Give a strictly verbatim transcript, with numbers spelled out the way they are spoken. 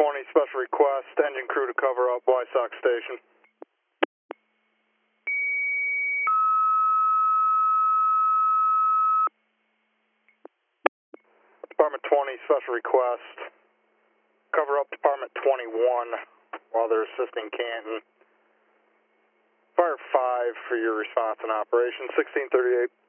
twenty, special request, engine crew to cover up Y SOC station. Department twenty, special request, cover up Department twenty-one while they're assisting Canton. Fire five for your response and operation, sixteen thirty-eight.